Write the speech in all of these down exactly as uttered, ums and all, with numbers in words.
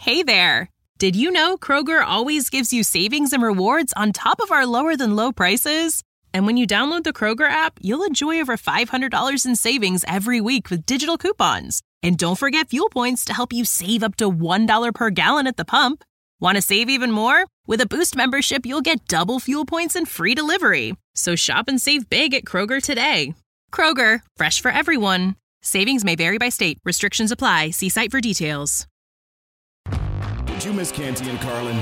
Hey there! Did you know Kroger always gives you savings and rewards on top of our lower-than-low prices? And when you download the Kroger app, you'll enjoy over five hundred dollars in savings every week with digital coupons. And don't forget fuel points to help you save up to one dollar per gallon at the pump. Want to save even more? With a Boost membership, you'll get double fuel points and free delivery. So shop and save big at Kroger today. Kroger, fresh for everyone. Savings may vary by state. Restrictions apply. See site for details. Did you miss Canty and Carlin?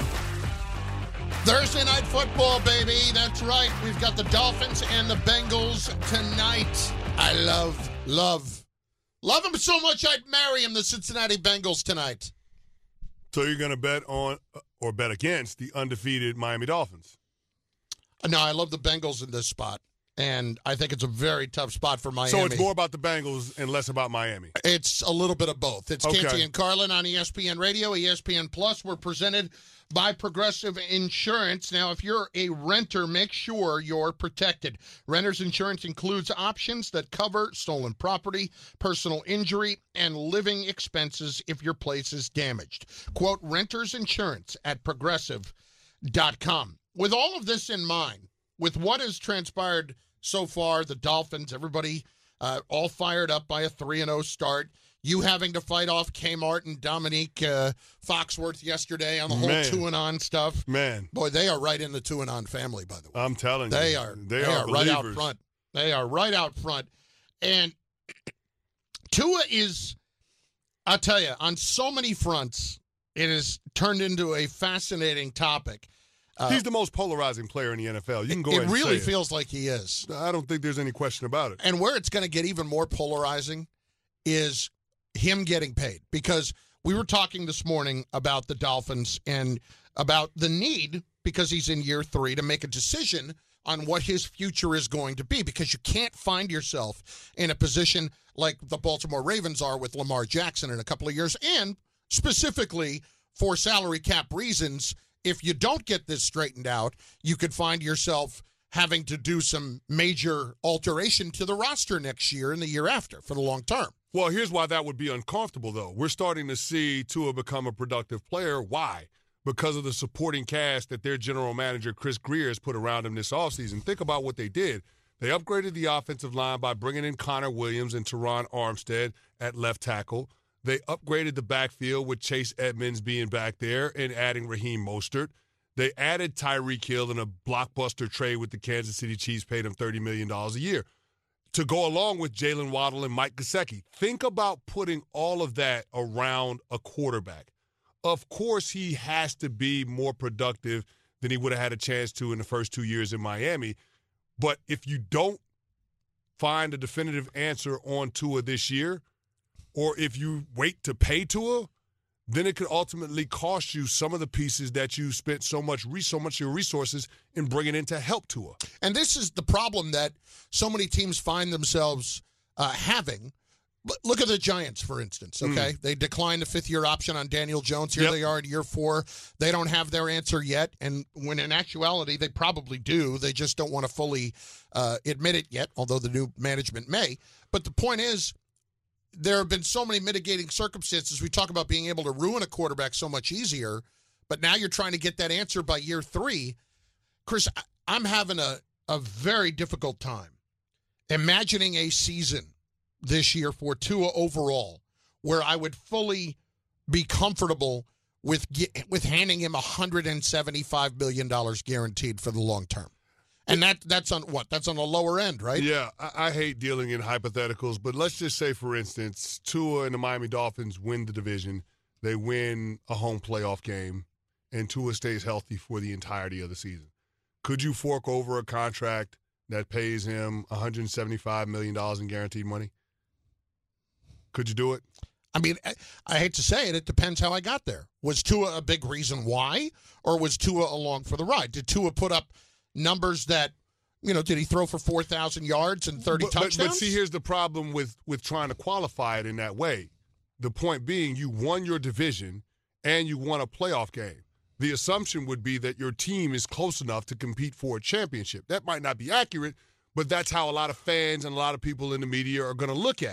Thursday night football, baby. That's right. We've got the Dolphins and the Bengals tonight. I love, love, love them so much I'd marry him, the Cincinnati Bengals tonight. So you're going to bet on or bet against the undefeated Miami Dolphins? No, I love the Bengals in this spot. And I think it's a very tough spot for Miami. So it's more about the Bengals and less about Miami. It's a little bit of both. It's Okay. Canty and Carlin on E S P N Radio, E S P N Plus. We're presented by Progressive Insurance. Now, if you're a renter, make sure you're protected. Renter's insurance includes options that cover stolen property, personal injury, and living expenses if your place is damaged. Quote, Renter's Insurance at progressive dot com. With all of this in mind, with what has transpired so far, the Dolphins, everybody uh, all fired up by a three and oh start. You having to fight off Kmart and Dominique uh, Foxworth yesterday on the whole Man. two and on stuff. Man. Boy, they are right in the two and on family, by the way. I'm telling They you. are. They, They, are, are right out believers. front. They are right out front. And Tua is, I'll tell you, on so many fronts, it has turned into a fascinating topic. Uh, He's the most polarizing player in the N F L. You can go it ahead and really say feels like he is. it. I don't think there's any question about it. And where it's going to get even more polarizing is him getting paid. Because we were talking this morning about the Dolphins and about the need, because he's in year three, to make a decision on what his future is going to be. Because you can't find yourself in a position like the Baltimore Ravens are with Lamar Jackson in a couple of years. And specifically for salary cap reasons, if you don't get this straightened out, you could find yourself having to do some major alteration to the roster next year and the year after for the long term. Well, here's why that would be uncomfortable, though. We're starting to see Tua become a productive player. Why? Because of the supporting cast that their general manager, Chris Grier, has put around him this offseason. Think about what they did. They upgraded the offensive line by bringing in Connor Williams and Teron Armstead at left tackle. They upgraded the backfield with Chase Edmonds being back there and adding Raheem Mostert. They added Tyreek Hill in a blockbuster trade with the Kansas City Chiefs, paid him thirty million dollars a year to go along with Jalen Waddle and Mike Gesicki. Think about putting all of that around a quarterback. Of course, he has to be more productive than he would have had a chance to in the first two years in Miami. But if you don't find a definitive answer on Tua this year, or if you wait to pay Tua, then it could ultimately cost you some of the pieces that you spent so much so much of your resources in bringing in to help Tua. And this is the problem that so many teams find themselves uh, having. Look at the Giants, for instance, okay? Mm. They declined the fifth-year option on Daniel Jones. Here yep. they are in year four. They don't have their answer yet, and when in actuality they probably do. They just don't want to fully uh, admit it yet, although the new management may. But the point is, there have been so many mitigating circumstances. We talk about being able to ruin a quarterback so much easier, but now you're trying to get that answer by year three. Chris, I'm having a, a very difficult time imagining a season this year for Tua overall where I would fully be comfortable with with handing him one hundred seventy-five million dollars guaranteed for the long term. And that that's on what? That's on the lower end, right? Yeah, I, I hate dealing in hypotheticals, but let's just say, for instance, Tua and the Miami Dolphins win the division. They win a home playoff game, and Tua stays healthy for the entirety of the season. Could you fork over a contract that pays him one hundred seventy-five million dollars in guaranteed money? Could you do it? I mean, I, I hate to say it. It depends how I got there. Was Tua a big reason why, or was Tua along for the ride? Did Tua put up numbers that, you know, did he throw for four thousand yards and thirty but, touchdowns? But, but see, here's the problem with, with trying to qualify it in that way. The point being, you won your division and you won a playoff game. The assumption would be that your team is close enough to compete for a championship. That might not be accurate, but that's how a lot of fans and a lot of people in the media are going to look at it.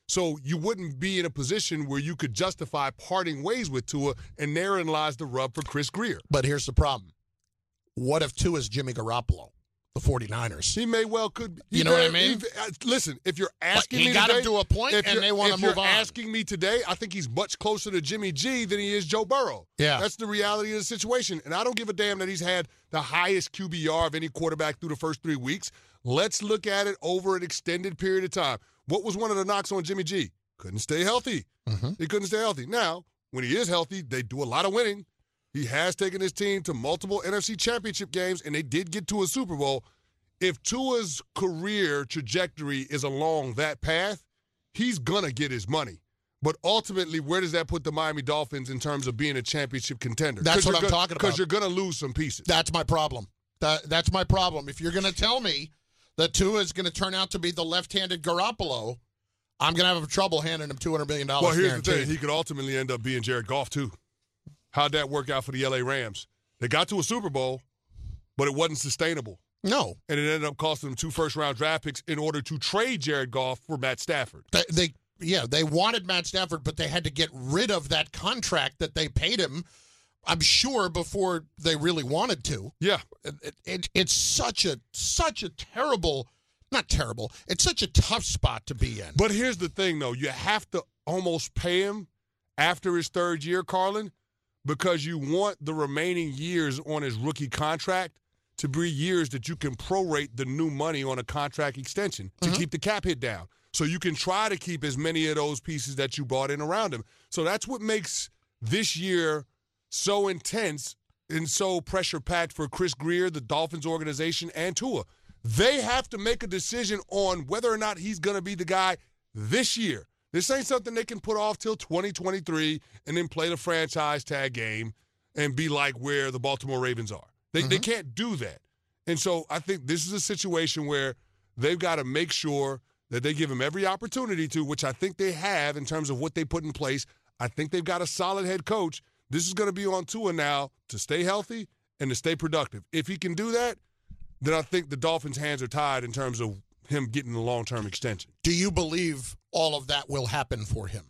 So you wouldn't be in a position where you could justify parting ways with Tua, and therein lies the rub for Chris Grier. But here's the problem. What if Tua's Jimmy Garoppolo, the 49ers? He may well could be. You know what I mean? He, uh, listen, if you're asking But he me got today, him to a point, if and they want to if move you're on. asking me today, I think he's much closer to Jimmy G than he is Joe Burrow. Yeah. That's the reality of the situation. And I don't give a damn that he's had the highest Q B R of any quarterback through the first three weeks. Let's look at it over an extended period of time. What was one of the knocks on Jimmy G? Couldn't stay healthy. Mm-hmm. He couldn't stay healthy. Now, when he is healthy, they do a lot of winning. He has taken his team to multiple N F C championship games, and they did get to a Super Bowl. If Tua's career trajectory is along that path, he's going to get his money. But ultimately, where does that put the Miami Dolphins in terms of being a championship contender? That's what I'm gonna, talking about. Because you're going to lose some pieces. That's my problem. That, that's my problem. If you're going to tell me that Tua is going to turn out to be the left-handed Garoppolo, I'm going to have trouble handing him two hundred million dollars Well, here's guaranteed. the thing. He could ultimately end up being Jared Goff, too. How'd that work out for the L A Rams? They got to a Super Bowl, but it wasn't sustainable. No. And it ended up costing them two first-round draft picks in order to trade Jared Goff for Matt Stafford. They, they yeah, they wanted Matt Stafford, but they had to get rid of that contract that they paid him, I'm sure, before they really wanted to. Yeah. It, it, it's such a such a terrible, not terrible, it's such a tough spot to be in. But here's the thing, though. You have to almost pay him after his third year, Carlin, because you want the remaining years on his rookie contract to be years that you can prorate the new money on a contract extension to Mm-hmm. keep the cap hit down. So you can try to keep as many of those pieces that you brought in around him. So that's what makes this year so intense and so pressure-packed for Chris Grier, the Dolphins organization, and Tua. They have to make a decision on whether or not he's going to be the guy this year. This ain't something they can put off till twenty twenty-three and then play the franchise tag game and be like where the Baltimore Ravens are. They mm-hmm. they can't do that. And so I think this is a situation where they've got to make sure that they give him every opportunity to, which I think they have in terms of what they put in place. I think they've got a solid head coach. This is going to be on Tua now to stay healthy and to stay productive. If he can do that, then I think the Dolphins' hands are tied in terms of him getting a long-term extension. Do you believe all of that will happen for him?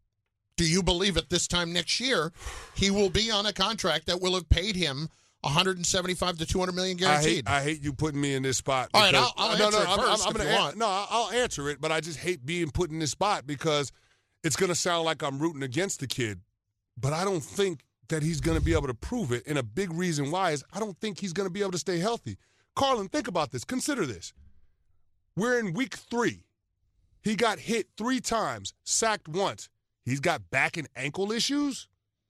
Do you believe at this time next year he will be on a contract that will have paid him one seventy-five to two hundred million guaranteed? I hate, I hate you putting me in this spot. All right, I'll, I'll no, answer no, it I'm, first I'm, I'm if gonna you an, want. No, I'll answer it, but I just hate being put in this spot because it's going to sound like I'm rooting against the kid, but I don't think that he's going to be able to prove it, and a big reason why is I don't think he's going to be able to stay healthy. Carlin, think about this. Consider this. We're in week three. He got hit three times, sacked once. He's got back and ankle issues.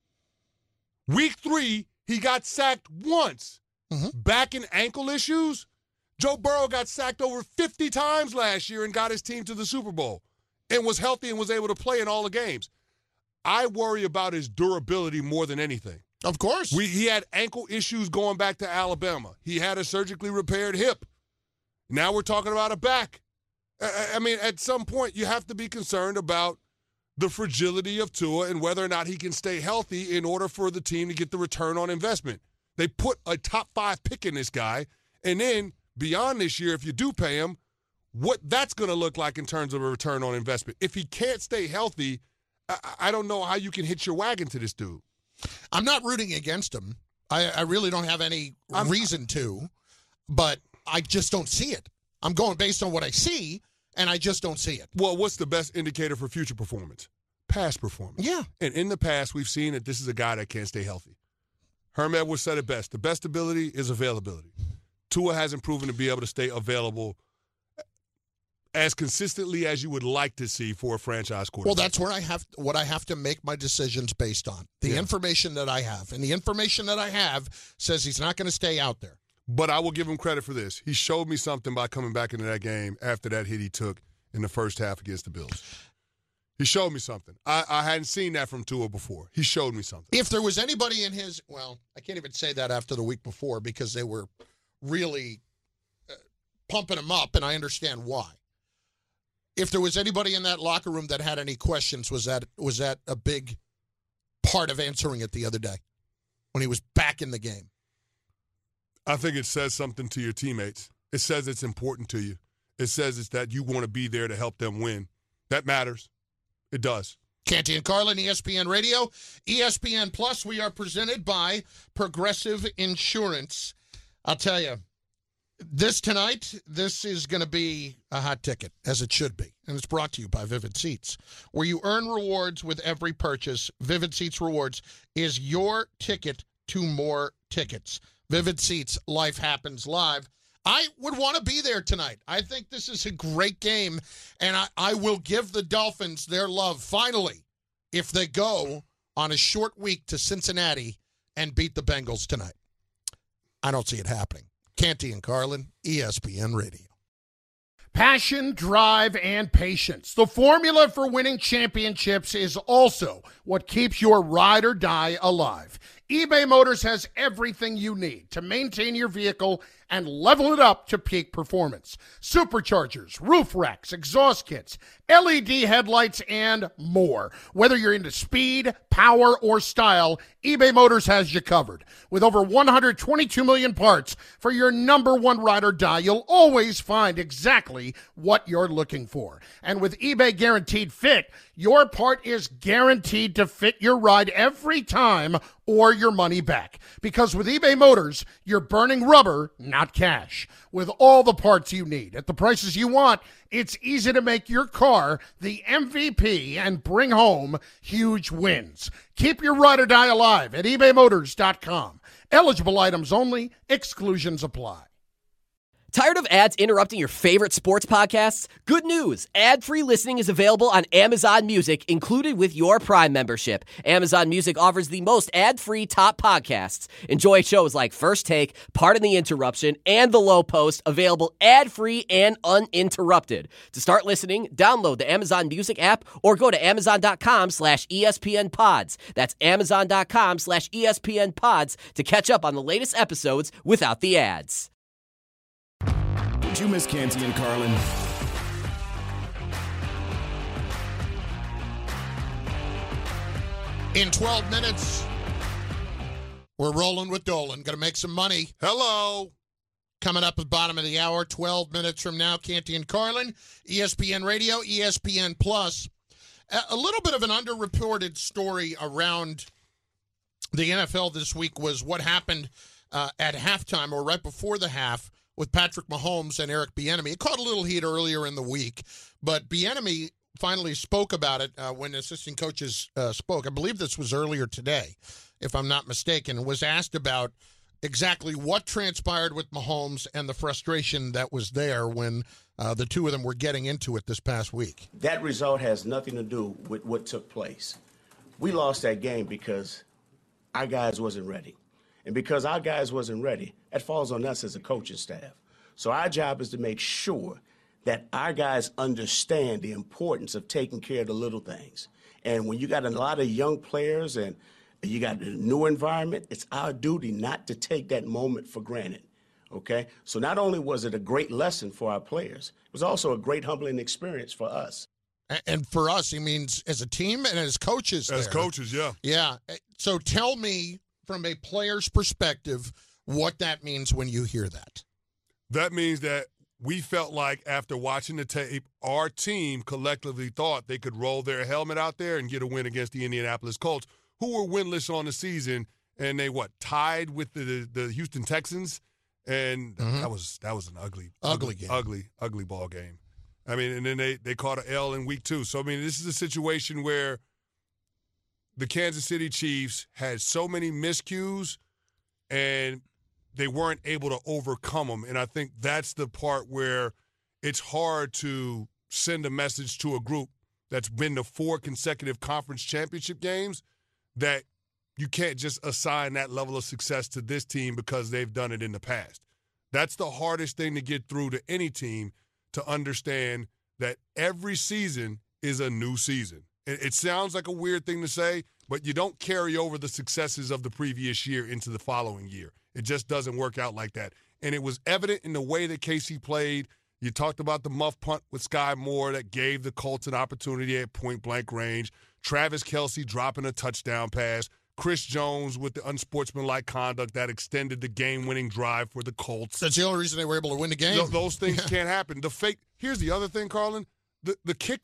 Week three, he got sacked once. Mm-hmm. Back and ankle issues. Joe Burrow got sacked over fifty times last year and got his team to the Super Bowl and was healthy and was able to play in all the games. I worry about his durability more than anything. Of course. We, he had ankle issues going back to Alabama. He had a surgically repaired hip. Now we're talking about a back. I, I mean, at some point, you have to be concerned about the fragility of Tua and whether or not he can stay healthy in order for the team to get the return on investment. They put a top five pick in this guy, and then beyond this year, if you do pay him, what that's going to look like in terms of a return on investment. If he can't stay healthy, I, I don't know how you can hitch your wagon to this dude. I'm not rooting against him. I, I really don't have any I'm, reason to, but I just don't see it. I'm going based on what I see, and I just don't see it. Well, what's the best indicator for future performance? Past performance. Yeah. And in the past, we've seen that this is a guy that can't stay healthy. Herm Edwards said it best. The best ability is availability. Tua hasn't proven to be able to stay available as consistently as you would like to see for a franchise quarterback. Well, that's where I have what I have to make my decisions based on. The yeah. information that I have. And the information that I have says he's not going to stay out there. But I will give him credit for this. He showed me something by coming back into that game after that hit he took in the first half against the Bills. He showed me something. I, I hadn't seen that from Tua before. He showed me something. If there was anybody in his, well, I can't even say that after the week before because they were really uh, pumping him up, and I understand why. If there was anybody in that locker room that had any questions, was that was that a big part of answering it the other day when he was back in the game? I think it says something to your teammates. It says it's important to you. It says it's that you want to be there to help them win. That matters. It does. Canty and Carlin, E S P N Radio. E S P N Plus, we are presented by Progressive Insurance. I'll tell you, this tonight, this is going to be a hot ticket, as it should be. And it's brought to you by Vivid Seats, where you earn rewards with every purchase. Vivid Seats Rewards is your ticket to more tickets. Vivid Seats, life happens live. I would want to be there tonight. I think this is a great game, and I, I will give the Dolphins their love, finally, if they go on a short week to Cincinnati and beat the Bengals tonight. I don't see it happening. Canty and Carlin, E S P N Radio. Passion, drive, and patience. The formula for winning championships is also what keeps your ride or die alive. eBay Motors has everything you need to maintain your vehicle and level it up to peak performance. Superchargers, roof racks, exhaust kits, L E D headlights, and more. Whether you're into speed, power, or style, eBay Motors has you covered. With over one hundred twenty-two million parts for your number one ride or die, you'll always find exactly what you're looking for. And with eBay Guaranteed Fit, your part is guaranteed to fit your ride every time or your money back. Because with eBay Motors, you're burning rubber, not cash. With all the parts you need at the prices you want, it's easy to make your car the M V P and bring home huge wins. Keep your ride or die alive at ebay motors dot com. Eligible items only. Exclusions apply. Tired of ads interrupting your favorite sports podcasts? Good news! Ad-free listening is available on Amazon Music, included with your Prime membership. Amazon Music offers the most ad-free top podcasts. Enjoy shows like First Take, Pardon the Interruption, and The Low Post, available ad-free and uninterrupted. To start listening, download the Amazon Music app or go to amazon.com slash ESPN pods. That's amazon.com slash ESPN pods to catch up on the latest episodes without the ads. Did you miss Canty and Carlin? In twelve minutes, we're rolling with Dolan. Going to make some money. Hello. Coming up at the bottom of the hour, twelve minutes from now, Canty and Carlin, E S P N Radio, E S P N Plus. A little bit of an underreported story around the N F L this week was what happened uh, at halftime or right before the half with Patrick Mahomes and Eric Bieniemy. It caught a little heat earlier in the week, but Bieniemy finally spoke about it uh, when assistant coaches uh, spoke. I believe this was earlier today, if I'm not mistaken, and was asked about exactly what transpired with Mahomes and the frustration that was there when uh, the two of them were getting into it this past week. That result has nothing to do with what took place. We lost that game because our guys wasn't ready. And because our guys wasn't ready, that falls on us as a coaching staff. So our job is to make sure that our guys understand the importance of taking care of the little things. And when you got a lot of young players and you got a new environment, it's our duty not to take that moment for granted, okay? So not only was it a great lesson for our players, it was also a great humbling experience for us. And for us, he means as a team and as coaches. As there. coaches, yeah. Yeah. So tell me, from a player's perspective, what that means when you hear that. That means that we felt like after watching the tape, our team collectively thought they could roll their helmet out there and get a win against the Indianapolis Colts, who were winless on the season, and they, what, tied with the the Houston Texans? And mm-hmm. that was that was an ugly, ugly, ugly, game. ugly, ugly ball game. I mean, and then they, they caught an L in week two. So, I mean, this is a situation where the Kansas City Chiefs had so many miscues, and they weren't able to overcome them. And I think that's the part where it's hard to send a message to a group that's been to four consecutive conference championship games that you can't just assign that level of success to this team because they've done it in the past. That's the hardest thing to get through to any team, to understand that every season is a new season. It sounds like a weird thing to say, but you don't carry over the successes of the previous year into the following year. It just doesn't work out like that. And it was evident in the way that K C played. You talked about the muff punt with Sky Moore that gave the Colts an opportunity at point-blank range. Travis Kelce dropping a touchdown pass. Chris Jones with the unsportsmanlike conduct that extended the game-winning drive for the Colts. That's the only reason they were able to win the game. Th- those things can't happen. The fake. Here's the other thing, Carlin. The, the kicker.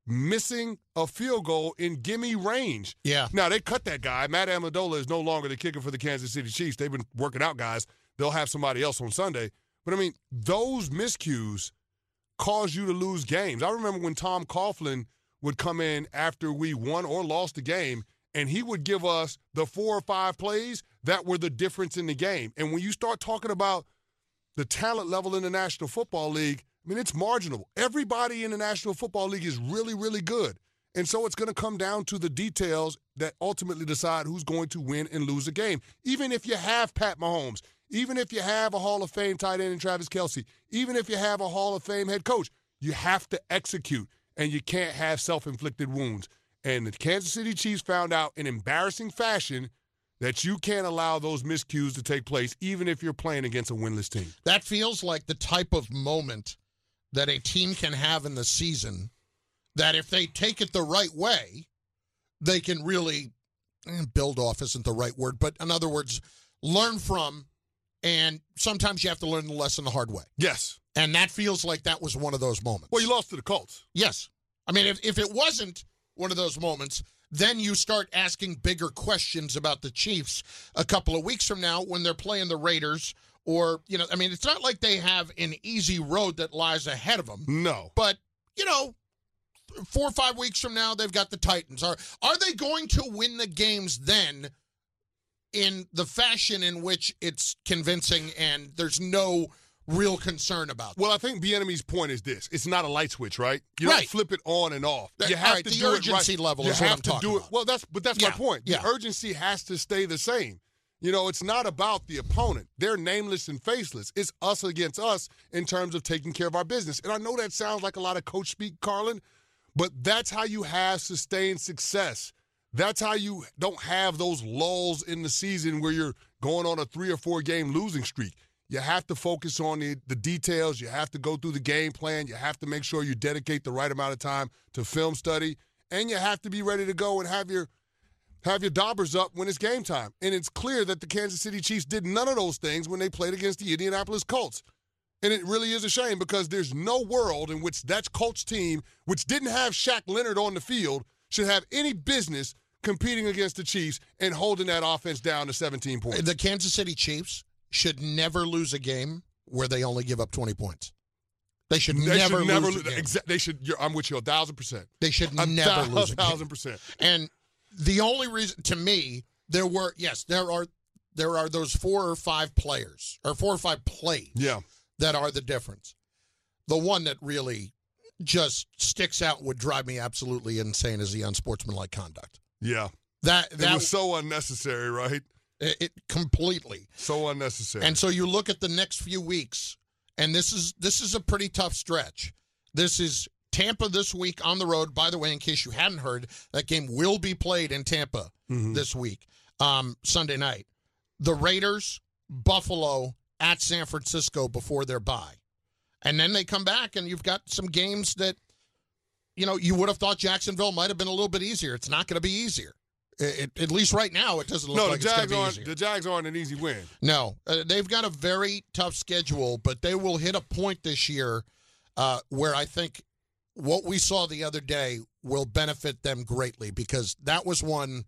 missing a field goal in gimme range. Yeah. Now, they cut that guy. Matt Amendola is no longer the kicker for the Kansas City Chiefs. They've been working out guys. They'll have somebody else on Sunday. But, I mean, those miscues cause you to lose games. I remember when Tom Coughlin would come in after we won or lost the game, and he would give us the four or five plays that were the difference in the game. And when you start talking about the talent level in the National Football League, I mean, it's marginal. Everybody in the National Football League is really, really good. And so it's going to come down to the details that ultimately decide who's going to win and lose a game. Even if you have Pat Mahomes, even if you have a Hall of Fame tight end in Travis Kelce, even if you have a Hall of Fame head coach, you have to execute, and you can't have self-inflicted wounds. And the Kansas City Chiefs found out in embarrassing fashion that you can't allow those miscues to take place, even if you're playing against a winless team. That feels like the type of moment that a team can have in the season that if they take it the right way, they can really eh, build off isn't the right word, but in other words, learn from, and sometimes you have to learn the lesson the hard way. Yes. And that feels like that was one of those moments. Well, you lost to the Colts. Yes. I mean, if, if it wasn't one of those moments, then you start asking bigger questions about the Chiefs a couple of weeks from now when they're playing the Raiders. Or, you know, I mean, it's not like they have an easy road that lies ahead of them. No. But, you know, four or five weeks from now, they've got the Titans. Are, are they going to win the games then in the fashion in which it's convincing and there's no real concern about that? Well, I think Bieniemy's point is this. It's not a light switch, right? You Right. don't flip it on and off. That- You have right, to the do urgency it right. level you is what have I'm to talking do it. about. Well, that's but that's Yeah, my point. The yeah. urgency has to stay the same. You know, it's not about the opponent. They're nameless and faceless. It's us against us in terms of taking care of our business. And I know that sounds like a lot of coach speak, Carlin, but that's how you have sustained success. That's how you don't have those lulls in the season where you're going on a three or four game losing streak. You have to focus on the, the details. You have to go through the game plan. You have to make sure you dedicate the right amount of time to film study. And you have to be ready to go and have your have your daubers up when it's game time. And it's clear that the Kansas City Chiefs did none of those things when they played against the Indianapolis Colts. And it really is a shame because there's no world in which that Colts team, which didn't have Shaq Leonard on the field, should have any business competing against the Chiefs and holding that offense down to seventeen points. The Kansas City Chiefs should never lose a game where they only give up twenty points. They should They never should never lose a lo- game. exa- They should. You're, I'm with you a thousand percent. They should A never thou- lose a a game. thousand percent. And the only reason, to me, there were yes, there are there are those four or five players or four or five plays Yeah. that are the difference. The one that really just sticks out and would drive me absolutely insane is the unsportsmanlike conduct. Yeah. That It that was so unnecessary, right? it, it completely. So unnecessary. And so you look at the next few weeks, and this is this is a pretty tough stretch. This is Tampa this week on the road. By the way, in case you hadn't heard, that game will be played in Tampa Mhm. this week, um, Sunday night. The Raiders, Buffalo, at San Francisco before their bye. And then they come back, and you've got some games that, you know, you would have thought Jacksonville might have been a little bit easier. It's not going to be easier. It, it, at least right now, it doesn't look no, like the it's going Jags to be aren't. easier. The Jags aren't an easy win. No, uh, they've got a very tough schedule, but they will hit a point this year uh, where I think what we saw the other day will benefit them greatly because that was one.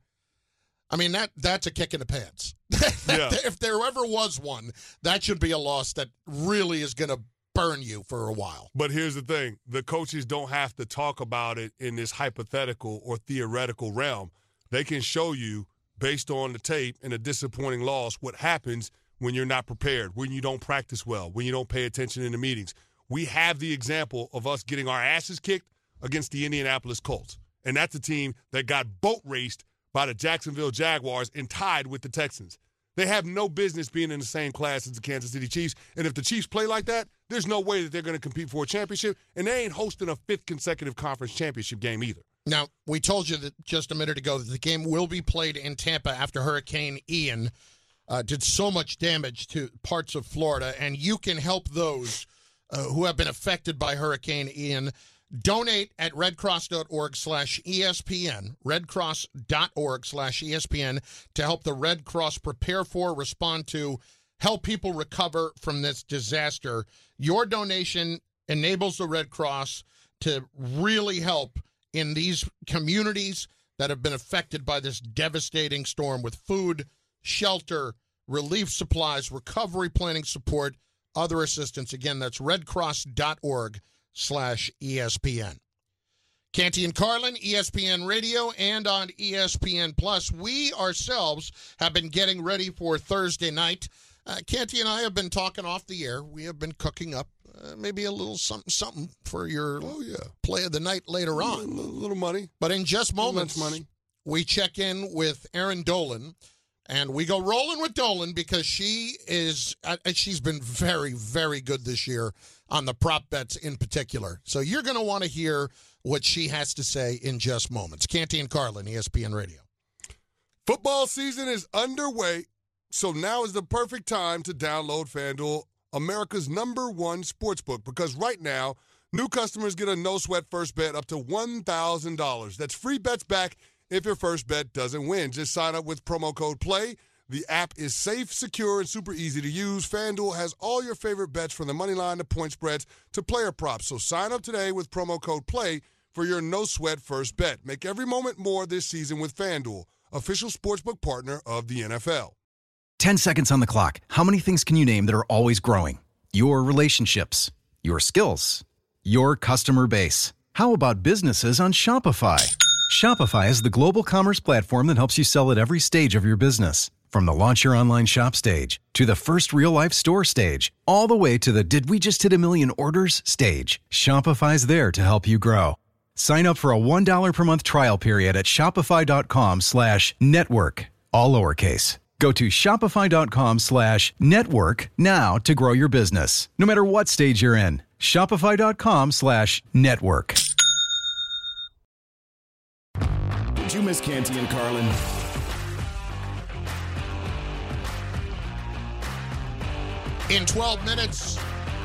I mean, that that's a kick in the pants. Yeah. If there ever was one, that should be a loss that really is going to burn you for a while. But here's the thing. The coaches don't have to talk about it in this hypothetical or theoretical realm. They can show you, based on the tape and a disappointing loss, what happens when you're not prepared, when you don't practice well, when you don't pay attention in the meetings. We have the example of us getting our asses kicked against the Indianapolis Colts. And that's a team that got boat raced by the Jacksonville Jaguars and tied with the Texans. They have no business being in the same class as the Kansas City Chiefs. And if the Chiefs play like that, there's no way that they're going to compete for a championship. And they ain't hosting a fifth consecutive conference championship game either. Now, we told you that just a minute ago that the game will be played in Tampa after Hurricane Ian uh, did so much damage to parts of Florida, and you can help those uh, who have been affected by Hurricane Ian. Donate at redcross.org slash ESPN, redcross.org slash ESPN to help the Red Cross prepare for, respond to, help people recover from this disaster. Your donation enables the Red Cross to really help in these communities that have been affected by this devastating storm with food, shelter, relief supplies, recovery planning support, other assistance. Again, that's redcross.org slash ESPN. Canty and Carlin, E S P N Radio, and on E S P N Plus. We ourselves have been getting ready for Thursday night. Uh, Canty and I have been talking off the air. We have been cooking up uh, maybe a little something something for your oh, yeah. play of the night later on. A little, little money. But in just moments, money. we check in with Erin Dolan, and we go rolling with Dolan because she is uh, she's been very, very good this year on the prop bets in particular. So you're going to want to hear what she has to say in just moments. Canty and Carlin, E S P N Radio. Football season is underway, so now is the perfect time to download FanDuel, America's number one sportsbook, because right now, new customers get a no-sweat first bet up to one thousand dollars. That's free bets back if your first bet doesn't win. Just sign up with promo code PLAY. The app is safe, secure, and super easy to use. FanDuel has all your favorite bets from the money line to point spreads to player props. So sign up today with promo code PLAY for your no-sweat first bet. Make every moment more this season with FanDuel, official sportsbook partner of the N F L. Ten seconds on the clock. How many things can you name that are always growing? Your relationships, your skills, your customer base. How about businesses on Shopify? Shopify is the global commerce platform that helps you sell at every stage of your business. From the launch your online shop stage, to the first real-life store stage, all the way to the did we just hit a million orders stage, Shopify's there to help you grow. Sign up for a one dollar per month trial period at shopify.com slash network, all lowercase. Go to shopify.com slash network now to grow your business, no matter what stage you're in. Shopify.com slash network. Did you miss Canty and Carlin? In twelve minutes,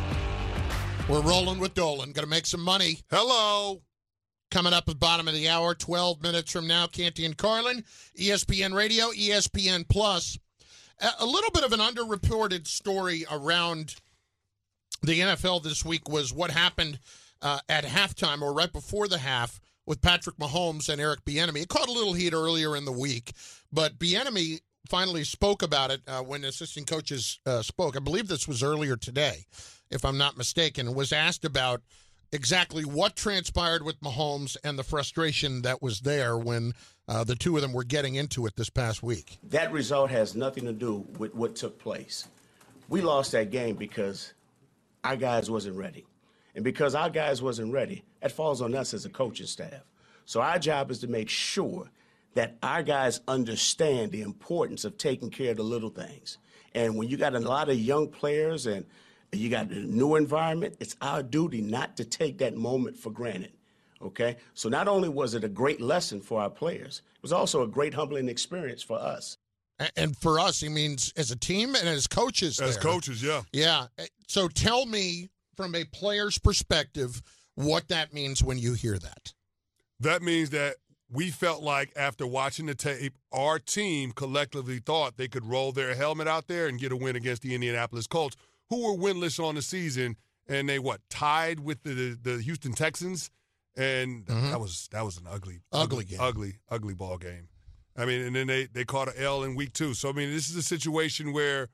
we're rolling with Dolan. Going to make some money. Hello. Coming up at the bottom of the hour, twelve minutes from now, Canty and Carlin, E S P N Radio, E S P N Plus. A little bit of an underreported story around the N F L this week was what happened uh, at halftime or right before the half with Patrick Mahomes and Eric Bieniemy. It caught a little heat earlier in the week, but Bieniemy finally spoke about it uh, when assistant coaches uh, spoke. I believe this was earlier today, if I'm not mistaken, was asked about exactly what transpired with Mahomes and the frustration that was there when uh, the two of them were getting into it this past week. That result has nothing to do with what took place. We lost that game because our guys wasn't ready. And because our guys wasn't ready, that falls on us as a coaching staff. So our job is to make sure that our guys understand the importance of taking care of the little things. And when you got a lot of young players and you got a new environment, it's our duty not to take that moment for granted, okay? So not only was it a great lesson for our players, it was also a great humbling experience for us. And for us, he means as a team and as coaches. As there. coaches, yeah. Yeah. So tell me, from a player's perspective, what that means when you hear that. That means that we felt like after watching the tape, our team collectively thought they could roll their helmet out there and get a win against the Indianapolis Colts, who were winless on the season, and they, what, tied with the the Houston Texans? And mm-hmm. that was that was an ugly, ugly, ugly, game. ugly, ugly ball game. I mean, and then they, they caught an L in week two. So, I mean, this is a situation where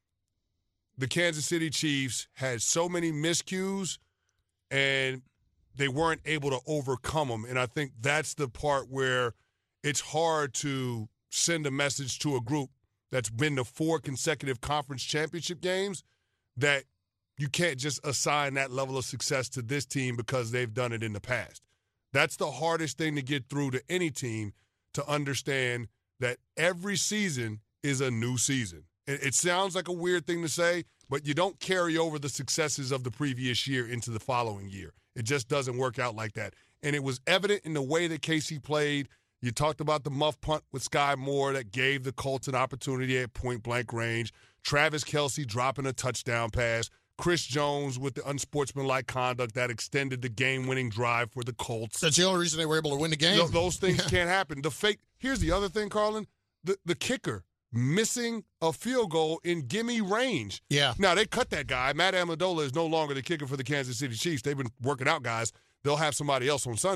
the Kansas City Chiefs had so many miscues, and they weren't able to overcome them. And I think that's the part where it's hard to send a message to a group that's been to four consecutive conference championship games that you can't just assign that level of success to this team because they've done it in the past. That's the hardest thing to get through to any team, to understand that every season is a new season. It sounds like a weird thing to say, but you don't carry over the successes of the previous year into the following year. It just doesn't work out like that. And it was evident in the way that K C played. You talked about the muff punt with Sky Moore that gave the Colts an opportunity at point-blank range. Travis Kelce dropping a touchdown pass. Chris Jones with the unsportsmanlike conduct that extended the game-winning drive for the Colts. That's the only reason they were able to win the game. Th- those things can't happen. The fake. Here's the other thing, Carlin. The, the kicker missing a field goal in gimme range. Yeah. Now, they cut that guy. Matt Amendola is no longer the kicker for the Kansas City Chiefs. They've been working out guys. They'll have somebody else on Sunday.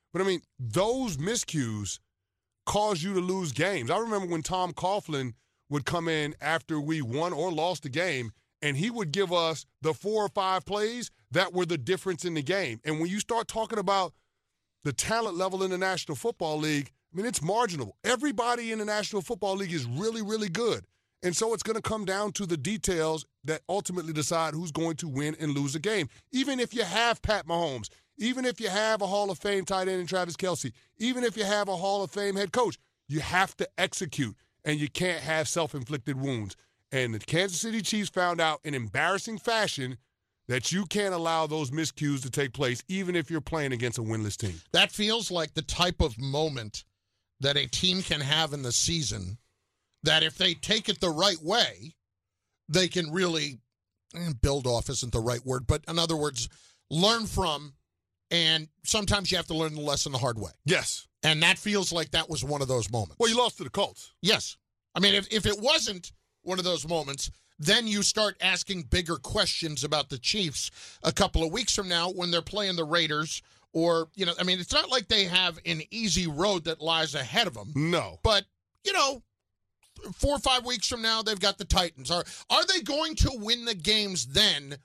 But, I mean, those miscues cause you to lose games. I remember when Tom Coughlin would come in after we won or lost the game, and he would give us the four or five plays that were the difference in the game. And when you start talking about the talent level in the National Football League, I mean, it's marginal. Everybody in the National Football League is really, really good. And so it's going to come down to the details that ultimately decide who's going to win and lose a game. Even if you have Pat Mahomes, even if you have a Hall of Fame tight end in Travis Kelce, even if you have a Hall of Fame head coach, you have to execute, and you can't have self-inflicted wounds. And the Kansas City Chiefs found out in embarrassing fashion that you can't allow those miscues to take place, even if you're playing against a winless team. That feels like the type of moment that a team can have in the season that if they take it the right way, they can really eh, build off isn't the right word, but in other words, learn from, and sometimes you have to learn the lesson the hard way. Yes. And that feels like that was one of those moments. Well, you lost to the Colts. Yes. I mean, if, if it wasn't one of those moments, then you start asking bigger questions about the Chiefs a couple of weeks from now when they're playing the Raiders or, you know, I mean, it's not like they have an easy road that lies ahead of them. No. But, you know, four or five weeks from now, they've got the Titans. Are, are they going to win the games then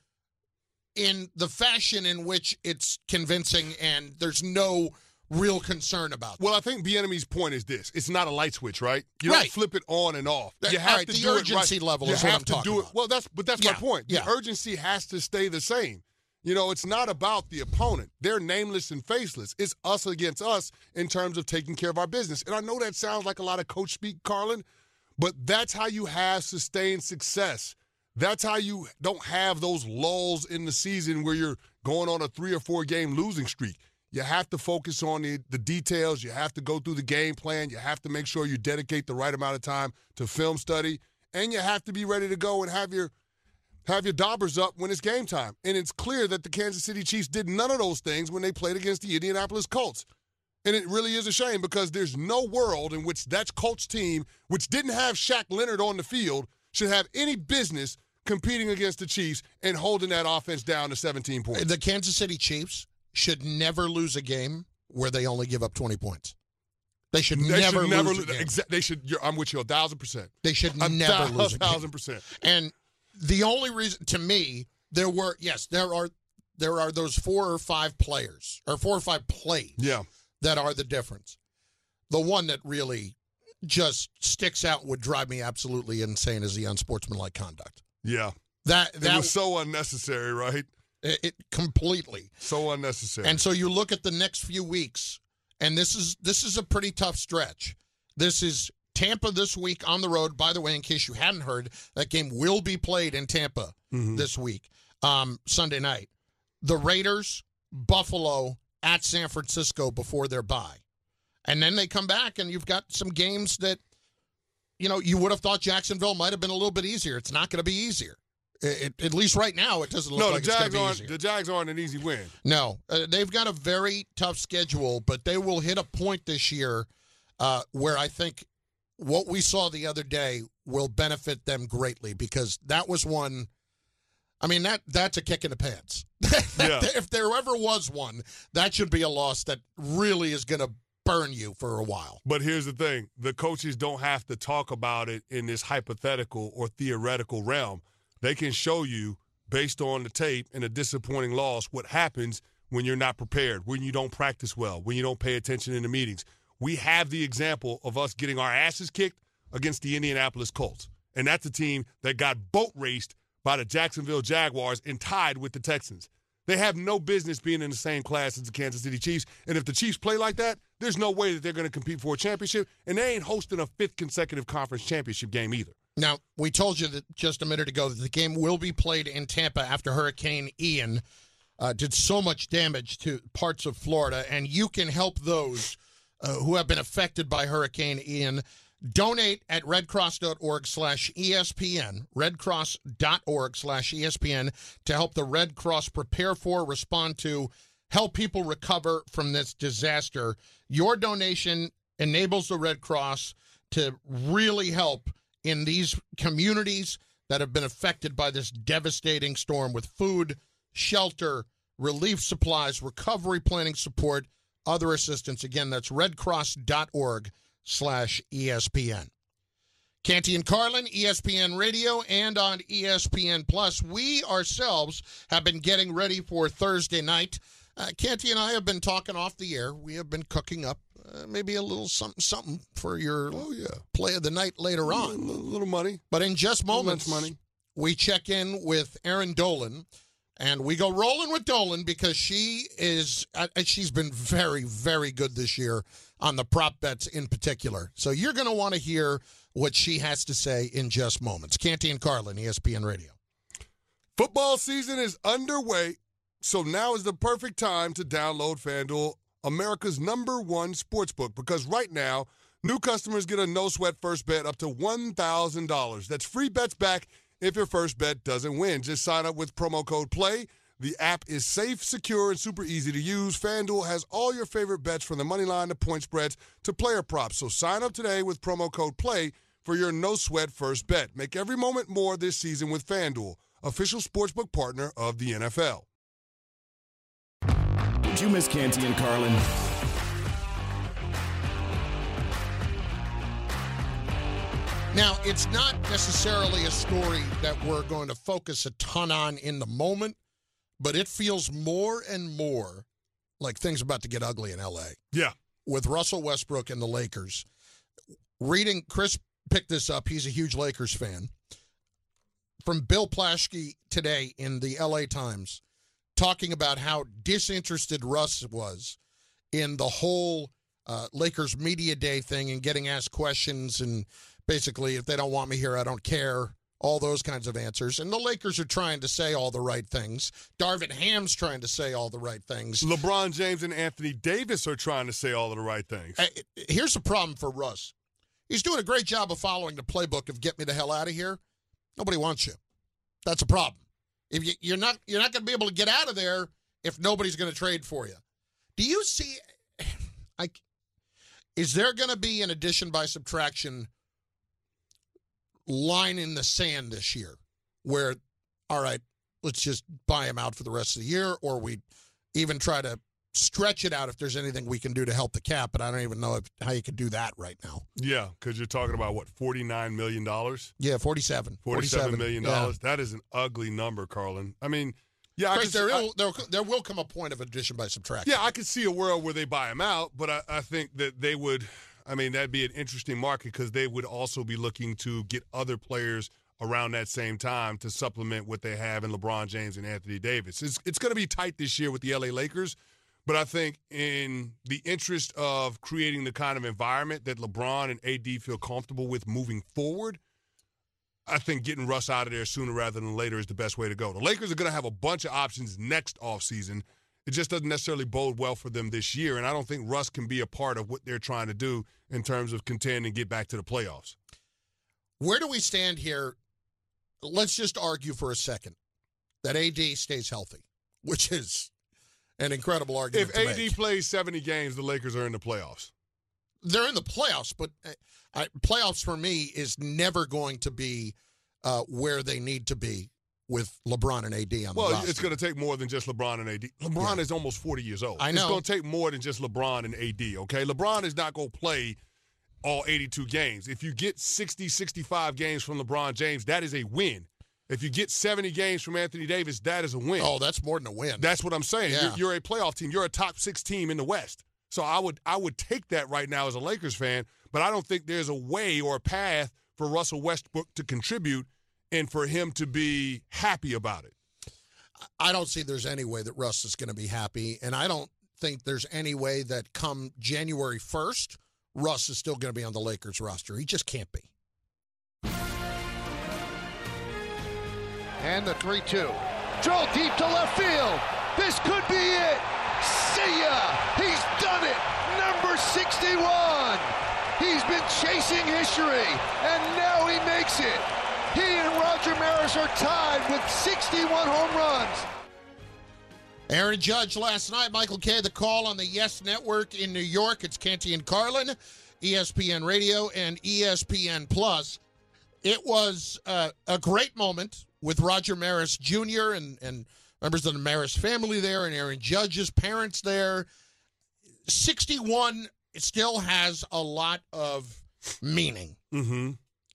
in the fashion in which it's convincing and there's no real concern about that? Well, I think Bieniemy's point is this. It's not a light switch, right? You right. don't flip it on and off. That, you have right, to the do urgency it right. level you is have what I'm to talking do it. about. Well, that's but that's yeah. my point. The yeah. urgency has to stay the same. You know, it's not about the opponent. They're nameless and faceless. It's us against us in terms of taking care of our business. And I know that sounds like a lot of coach speak, Carlin, but that's how you have sustained success. That's how you don't have those lulls in the season where you're going on a three or four game losing streak. You have to focus on the, the details. You have to go through the game plan. You have to make sure you dedicate the right amount of time to film study. And you have to be ready to go and have your have your daubers up when it's game time. And it's clear that the Kansas City Chiefs did none of those things when they played against the Indianapolis Colts. And it really is a shame because there's no world in which that Colts team, which didn't have Shaq Leonard on the field, should have any business competing against the Chiefs and holding that offense down to seventeen points. The Kansas City Chiefs should never lose a game where they only give up twenty points. They should they never should never lose lose a game. Exa- they should. You're, I'm with you a thousand percent. They should a never thousand, lose a game. thousand percent. And the only reason, to me, there were yes, there are there are those four or five players or four or five plays yeah. that are the difference. The one that really just sticks out and would drive me absolutely insane is the unsportsmanlike conduct. Yeah, that that it was so unnecessary, right? It, it completely so unnecessary. And so you look at the next few weeks, and this is this is a pretty tough stretch. This is Tampa this week on the road. By the way, in case you hadn't heard, that game will be played in Tampa mm-hmm. this week, um, Sunday night. The Raiders, Buffalo, at San Francisco before their bye. And then they come back, and you've got some games that, you know, you would have thought Jacksonville might have been a little bit easier. It's not going to be easier. It, it, at least right now, it doesn't look no, like the it's Jags going to be aren't, easier. The Jags aren't an easy win. No. Uh, they've got a very tough schedule, but they will hit a point this year uh, where I think what we saw the other day will benefit them greatly because that was one – I mean, that that's a kick in the pants. Yeah. If there ever was one, that should be a loss that really is going to burn you for a while. But here's the thing. The coaches don't have to talk about it in this hypothetical or theoretical realm. They can show you, based on the tape and a disappointing loss, what happens when you're not prepared, when you don't practice well, when you don't pay attention in the meetings. We have the example of us getting our asses kicked against the Indianapolis Colts. And that's a team that got boat raced by the Jacksonville Jaguars and tied with the Texans. They have no business being in the same class as the Kansas City Chiefs. And if the Chiefs play like that, there's no way that they're going to compete for a championship. And they ain't hosting a fifth consecutive conference championship game either. Now, we told you that just a minute ago that the game will be played in Tampa after Hurricane Ian uh, did so much damage to parts of Florida, and you can help those uh, who have been affected by Hurricane Ian. Donate at redcross.org slash ESPN, redcross.org slash ESPN to help the Red Cross prepare for, respond to, help people recover from this disaster. Your donation enables the Red Cross to really help in these communities that have been affected by this devastating storm with food, shelter, relief supplies, recovery planning support, other assistance. Again, that's redcross.org slash ESPN. Canty and Carlin, E S P N Radio, and on E S P N Plus. We ourselves have been getting ready for Thursday night. Uh, Canty and I have been talking off the air. We have been cooking up uh, maybe a little something, something for your oh, yeah. play of the night later on. A little, little money. But in just moments, money. we check in with Erin Dolan, and we go rolling with Dolan because she is, uh, she's been very, very good this year on the prop bets in particular. So you're going to want to hear what she has to say in just moments. Canty and Carlin, E S P N Radio. Football season is underway, so now is the perfect time to download FanDuel, America's number one sportsbook, because right now, new customers get a no-sweat first bet up to one thousand dollars. That's free bets back if your first bet doesn't win. Just sign up with promo code PLAY. The app is safe, secure, and super easy to use. FanDuel has all your favorite bets from the money line to point spreads to player props. So sign up today with promo code PLAY for your no-sweat first bet. Make every moment more this season with FanDuel, official sportsbook partner of the N F L. Did you miss Canty and Carlin? Now, it's not necessarily a story that we're going to focus a ton on in the moment, but it feels more and more like things about to get ugly in L A. Yeah. With Russell Westbrook and the Lakers. Reading, Chris picked this up. He's a huge Lakers fan. From Bill Plaschke today in the L A Times, talking about how disinterested Russ was in the whole uh, Lakers media day thing and getting asked questions and basically, if they don't want me here, I don't care. All those kinds of answers. And the Lakers are trying to say all the right things. Darvin Ham's trying to say all the right things. LeBron James and Anthony Davis are trying to say all of the right things. Uh, here's the problem for Russ. He's doing a great job of following the playbook of get me the hell out of here. Nobody wants you. That's a problem. If you, you're not, you're not going to be able to get out of there if nobody's going to trade for you. Do you see? I, is there going to be an addition by subtraction line in the sand this year where, all right, let's just buy him out for the rest of the year, or we even try to stretch it out if there's anything we can do to help the cap, but I don't even know if, how you could do that right now. Yeah, because you're talking about, what, forty-nine million dollars? Yeah, forty-seven. forty-seven million dollars. Yeah. That is an ugly number, Carlin. I mean, yeah, Chris, I can, there, I, will, there, there will come a point of addition by subtraction. Yeah, I could see a world where they buy him out, but I, I think that they would – I mean, that'd be an interesting market because they would also be looking to get other players around that same time to supplement what they have in LeBron James and Anthony Davis. It's, it's going to be tight this year with the L A Lakers, but I think in the interest of creating the kind of environment that LeBron and A D feel comfortable with moving forward, I think getting Russ out of there sooner rather than later is the best way to go. The Lakers are going to have a bunch of options next offseason. It just doesn't necessarily bode well for them this year, and I don't think Russ can be a part of what they're trying to do in terms of contend and get back to the playoffs. Where do we stand here? Let's just argue for a second that A D stays healthy, which is an incredible argument If to A D make. plays seventy games, the Lakers are in the playoffs. They're in the playoffs, but uh, I, playoffs for me is never going to be uh, where they need to be with LeBron and A D on the well, roster. It's going to take more than just LeBron and A D. LeBron Yeah. is almost forty years old. I know. It's going to take more than just LeBron and A D, okay? LeBron is not going to play all eighty-two games. If you get sixty, sixty-five games from LeBron James, that is a win. If you get seventy games from Anthony Davis, that is a win. Oh, that's more than a win. That's what I'm saying. Yeah. You're, you're a playoff team. You're a top six team in the West. So I would I would take that right now as a Lakers fan, but I don't think there's a way or a path for Russell Westbrook to contribute and for him to be happy about it. I don't see there's any way that Russ is going to be happy, and I don't think there's any way that come January first, Russ is still going to be on the Lakers roster. He just can't be. And the three two. Drill deep to left field. This could be it. See ya. He's done it. Number sixty-one. He's been chasing history, and now he makes it. He and Roger Maris are tied with sixty-one home runs. Aaron Judge last night. Michael Kay, the call on the Yes Network in New York. It's Canty and Carlin, E S P N Radio and E S P N Plus. It was uh, a great moment with Roger Maris Junior and, and members of the Maris family there and Aaron Judge's parents there. sixty-one still has a lot of meaning. Mm-hmm.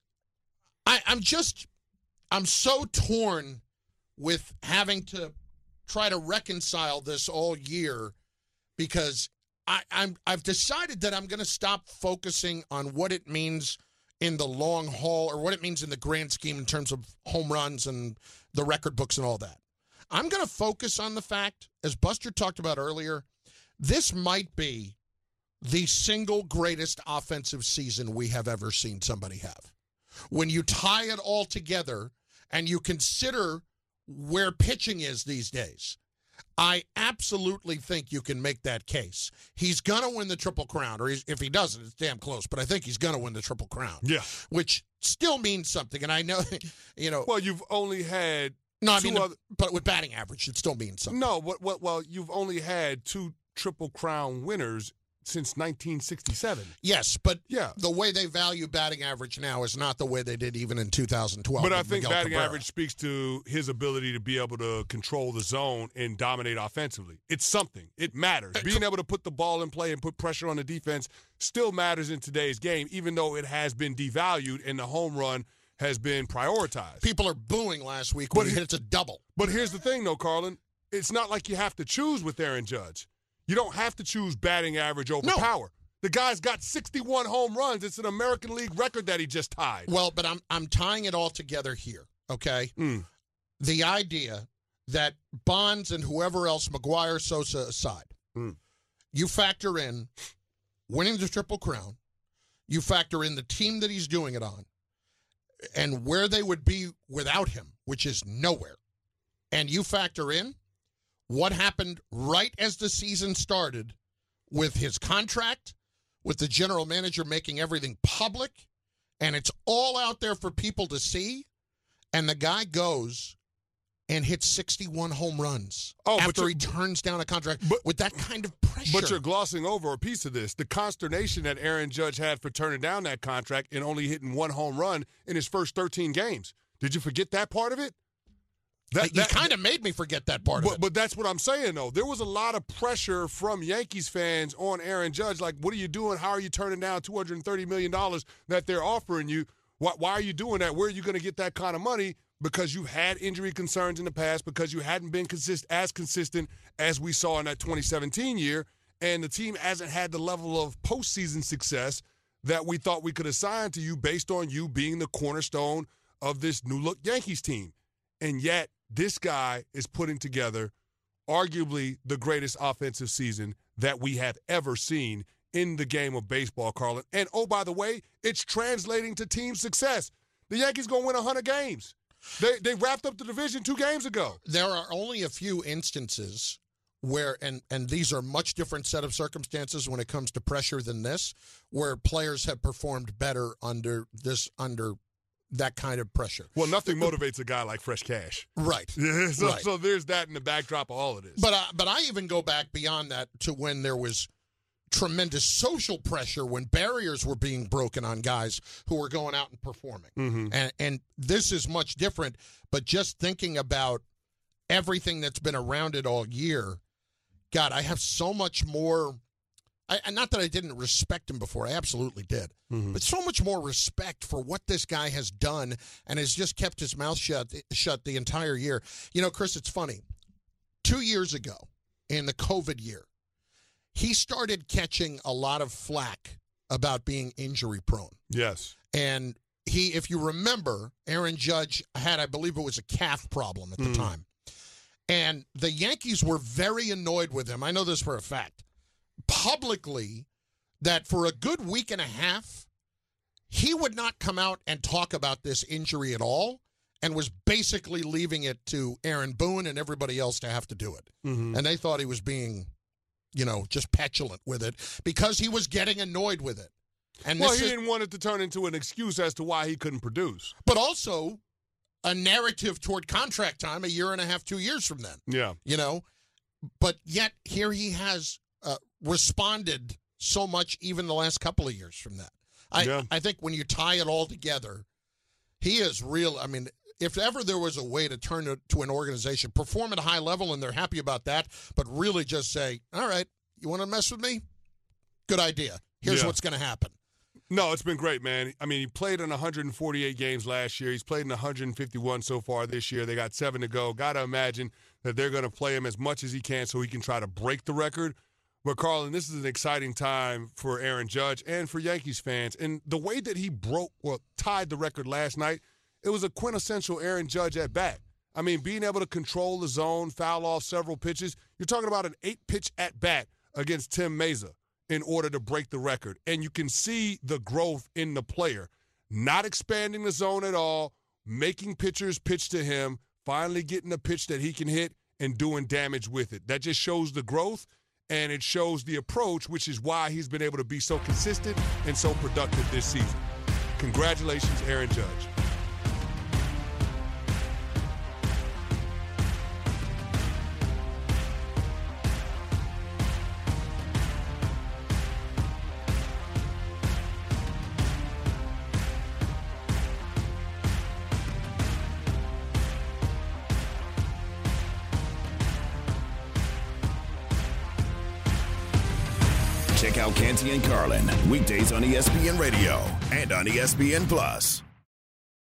I, I'm just, I'm so torn with having to try to reconcile this all year because I, I'm, I've decided that I'm going to stop focusing on what it means in the long haul or what it means in the grand scheme in terms of home runs and the record books and all that. I'm going to focus on the fact, as Buster talked about earlier, this might be the single greatest offensive season we have ever seen somebody have. When you tie it all together and you consider where pitching is these days, I absolutely think you can make that case. He's going to win the Triple Crown, or he's, if he doesn't, it's damn close, but I think he's going to win the Triple Crown. Yeah. Which still means something, and I know, you know. Well, you've only had No, I two mean, other, but with batting average, it still means something. No, well, well, well, you've only had two Triple Crown winners since nineteen sixty-seven. Yes, but yeah. the way they value batting average now is not the way they did even in two thousand twelve. But I think Miguel batting Cabrera. average speaks to his ability to be able to control the zone and dominate offensively. It's something. It matters. Being able to put the ball in play and put pressure on the defense still matters in today's game, even though it has been devalued and the home run has been prioritized. People are booing last week when But he he- hits a double. But here's the thing, though, Carlin. It's not like you have to choose with Aaron Judge. You don't have to choose batting average over No. power. The guy's got sixty-one home runs. It's an American League record that he just tied. Well, but I'm I'm tying it all together here, okay? Mm. The idea that Bonds and whoever else, McGuire, Sosa aside, Mm. you factor in winning the Triple Crown, you factor in the team that he's doing it on, and where they would be without him, which is nowhere. And you factor in what happened right as the season started with his contract, with the general manager making everything public, and it's all out there for people to see, and the guy goes and hits sixty-one home runs Oh, but after you're- he turns down a contract but- with that kind of pressure. But you're glossing over a piece of this. The consternation that Aaron Judge had for turning down that contract and only hitting one home run in his first thirteen games. Did you forget that part of it? That, you that- kind of made me forget that part but, of it. But that's what I'm saying, though. There was a lot of pressure from Yankees fans on Aaron Judge. Like, what are you doing? How are you turning down two hundred thirty million dollars that they're offering you? Why, why are you doing that? Where are you going to get that kind of money? Because you've had injury concerns in the past, because you hadn't been consist- as consistent as we saw in that twenty seventeen year, and the team hasn't had the level of postseason success that we thought we could assign to you based on you being the cornerstone of this new-look Yankees team. And yet, this guy is putting together arguably the greatest offensive season that we have ever seen in the game of baseball, Carlin. And, oh, by the way, it's translating to team success. The Yankees going to win one hundred games. They they wrapped up the division two games ago. There are only a few instances where, and, and these are much different set of circumstances when it comes to pressure than this, where players have performed better under this, under that kind of pressure. Well, nothing motivates a guy like fresh cash. Right. Yeah, so, Right. so there's that in the backdrop of all of this. But uh, but I even go back beyond that to when there was tremendous social pressure, when barriers were being broken on guys who were going out and performing. Mm-hmm. And and this is much different, but just thinking about everything that's been around it all year, God, I have so much more. I, and not that I didn't respect him before. I absolutely did. Mm-hmm. But so much more respect for what this guy has done and has just kept his mouth shut, shut the entire year. You know, Chris, it's funny. Two years ago, in the COVID year, he started catching a lot of flack about being injury prone. Yes. And he, if you remember, Aaron Judge had, I believe it was a calf problem at the Mm. time. And the Yankees were very annoyed with him. I know this for a fact. Publicly, that for a good week and a half, he would not come out and talk about this injury at all and was basically leaving it to Aaron Boone and everybody else to have to do it. Mm-hmm. And they thought he was being, you know, just petulant with it because he was getting annoyed with it. And Well, this he is, didn't want it to turn into an excuse as to why he couldn't produce. but also a narrative toward contract time a year and a half, two years from then. Yeah. You know, but yet here he has uh, responded so much even the last couple of years from that. I, Yeah. I think when you tie it all together, he is real. I mean, if ever there was a way to turn it to an organization, perform at a high level, and they're happy about that, but really just say, all right, you want to mess with me? good idea. Here's yeah. what's going to happen. No, it's been great, man. I mean, he played in one hundred forty-eight games last year. He's played in one hundred fifty-one so far this year. They got seven to go. Got to imagine that they're going to play him as much as he can so he can try to break the record. But, Carlin, this is an exciting time for Aaron Judge and for Yankees fans. And the way that he broke, well, tied the record last night, it was a quintessential Aaron Judge at bat. I mean, being able to control the zone, foul off several pitches. You're talking about an eight-pitch at bat against Tim Mesa in order to break the record. And you can see the growth in the player. Not expanding the zone at all, making pitchers pitch to him, finally getting a pitch that he can hit and doing damage with it. That just shows the growth, and it shows the approach, which is why he's been able to be so consistent and so productive this season. Congratulations, Aaron Judge. Check out Canty and Carlin weekdays on E S P N Radio and on E S P N Plus.